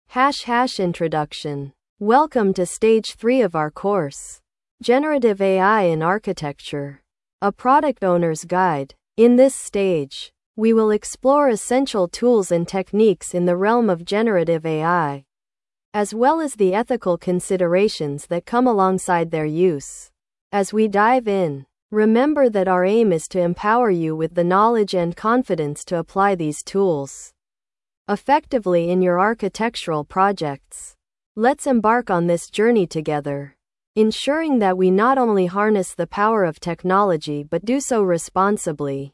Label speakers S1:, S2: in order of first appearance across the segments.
S1: Introduction. Welcome to Stage 3 of our course, Generative AI in Architecture, a Product Owner's Guide. In this stage, we will explore essential tools and techniques in the realm of generative AI, as well as the ethical considerations that come alongside their use. As we dive in, remember that our aim is to empower you with the knowledge and confidence to apply these tools effectively in your architectural projects. Let's embark on this journey together, ensuring that we not only harness the power of technology but do so responsibly.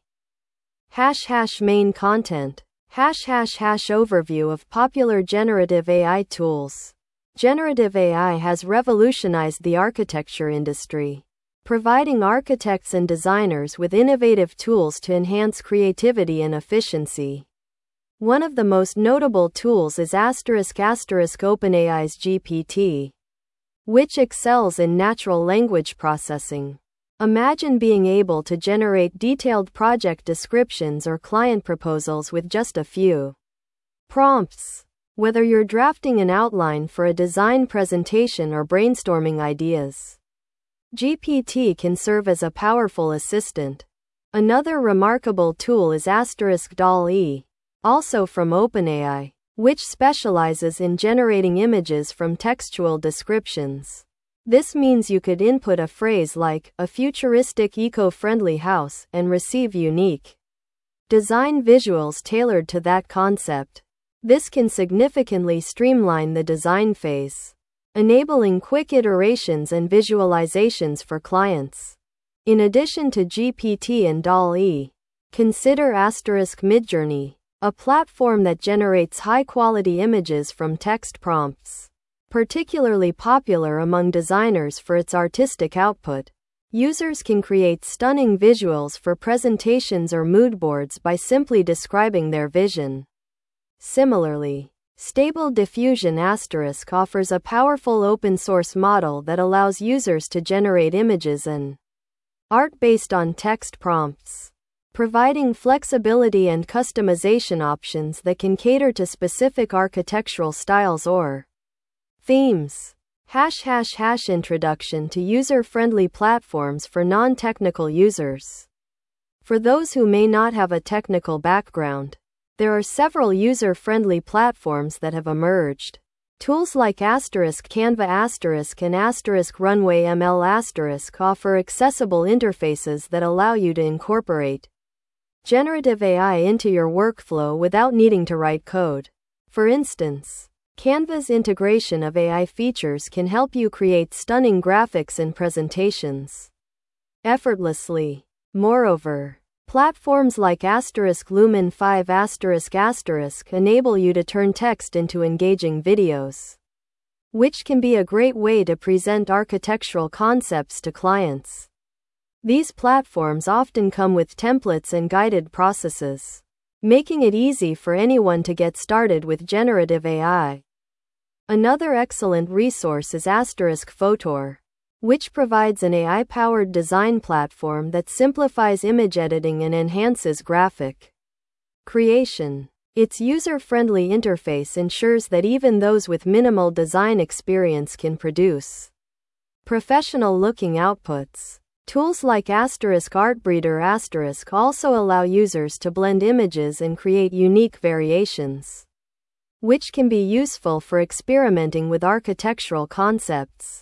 S1: Main content. Overview of popular generative AI tools. Generative AI has revolutionized the architecture industry, providing architects and designers with innovative tools to enhance creativity and efficiency. One of the most notable tools is OpenAI's GPT, which excels in natural language processing. Imagine being able to generate detailed project descriptions or client proposals with just a few prompts. Whether you're drafting an outline for a design presentation or brainstorming ideas, GPT can serve as a powerful assistant. Another remarkable tool is DALL-E, also from OpenAI, which specializes in generating images from textual descriptions. This means you could input a phrase like, a futuristic eco-friendly house, and receive unique design visuals tailored to that concept. This can significantly streamline the design phase, enabling quick iterations and visualizations for clients. In addition to GPT and DALL-E, consider Midjourney, a platform that generates high-quality images from text prompts. Particularly popular among designers for its artistic output, users can create stunning visuals for presentations or mood boards by simply describing their vision. Similarly, Stable Diffusion offers a powerful open-source model that allows users to generate images and art based on text prompts, providing flexibility and customization options that can cater to specific architectural styles or themes. Introduction to user-friendly platforms for non-technical users. For those who may not have a technical background, there are several user-friendly platforms that have emerged. Tools like Canva and Runway ML offer accessible interfaces that allow you to incorporate generative AI into your workflow without needing to write code. For instance, Canva's integration of AI features can help you create stunning graphics and presentations effortlessly. Moreover, platforms like Lumen 5 enable you to turn text into engaging videos, which can be a great way to present architectural concepts to clients. These platforms often come with templates and guided processes, making it easy for anyone to get started with generative AI. Another excellent resource is Photor, which provides an AI-powered design platform that simplifies image editing and enhances graphic creation. Its user-friendly interface ensures that even those with minimal design experience can produce professional-looking outputs. Tools like Artbreeder also allow users to blend images and create unique variations, which can be useful for experimenting with architectural concepts.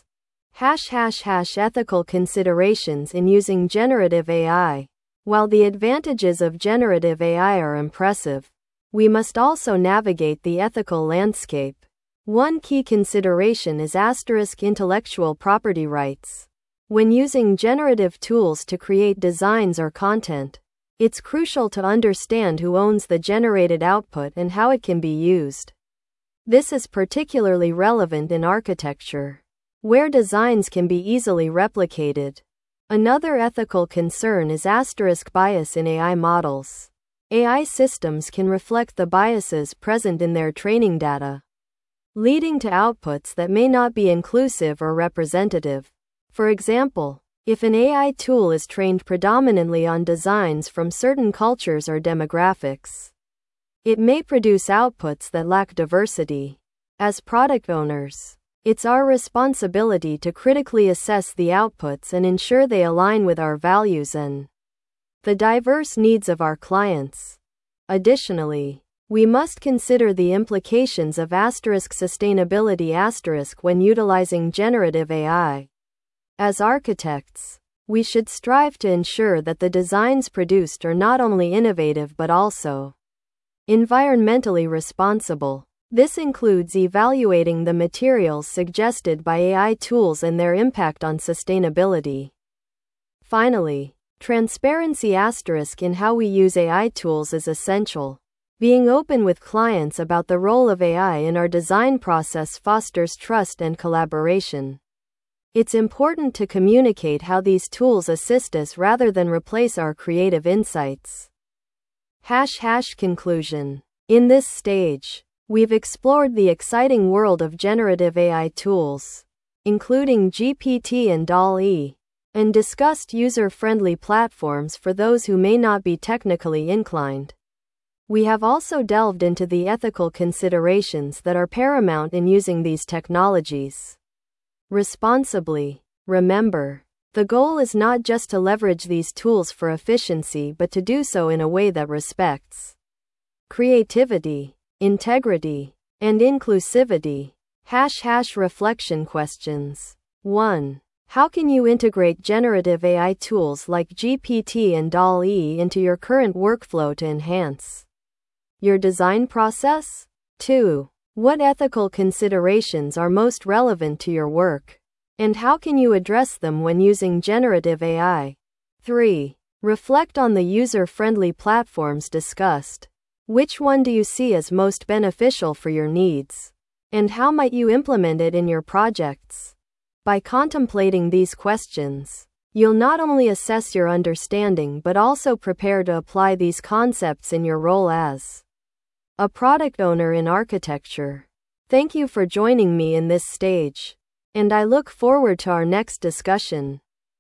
S1: Ethical considerations in using generative AI. While the advantages of generative AI are impressive, we must also navigate the ethical landscape. One key consideration is intellectual property rights. When using generative tools to create designs or content, it's crucial to understand who owns the generated output and how it can be used. This is particularly relevant in architecture, where designs can be easily replicated. Another ethical concern is bias in AI models. AI systems can reflect the biases present in their training data, leading to outputs that may not be inclusive or representative. For example, if an AI tool is trained predominantly on designs from certain cultures or demographics, it may produce outputs that lack diversity. As product owners, it's our responsibility to critically assess the outputs and ensure they align with our values and the diverse needs of our clients. Additionally, we must consider the implications of sustainability when utilizing generative AI. As architects, we should strive to ensure that the designs produced are not only innovative but also environmentally responsible. This includes evaluating the materials suggested by AI tools and their impact on sustainability. Finally, transparency in how we use AI tools is essential. Being open with clients about the role of AI in our design process fosters trust and collaboration. It's important to communicate how these tools assist us rather than replace our creative insights. Conclusion. In this stage, we've explored the exciting world of generative AI tools, including GPT and DALL-E, and discussed user-friendly platforms for those who may not be technically inclined. We have also delved into the ethical considerations that are paramount in using these technologies responsibly. Remember, the goal is not just to leverage these tools for efficiency but to do so in a way that respects creativity, integrity, and inclusivity. Reflection questions. 1. How can you integrate generative AI tools like GPT and DALL-E into your current workflow to enhance your design process? 2. What ethical considerations are most relevant to your work? And how can you address them when using generative AI? 3. Reflect on the user-friendly platforms discussed. Which one do you see as most beneficial for your needs? And how might you implement it in your projects? By contemplating these questions, you'll not only assess your understanding but also prepare to apply these concepts in your role as a product owner in architecture. Thank you for joining me in this stage, and I look forward to our next discussion.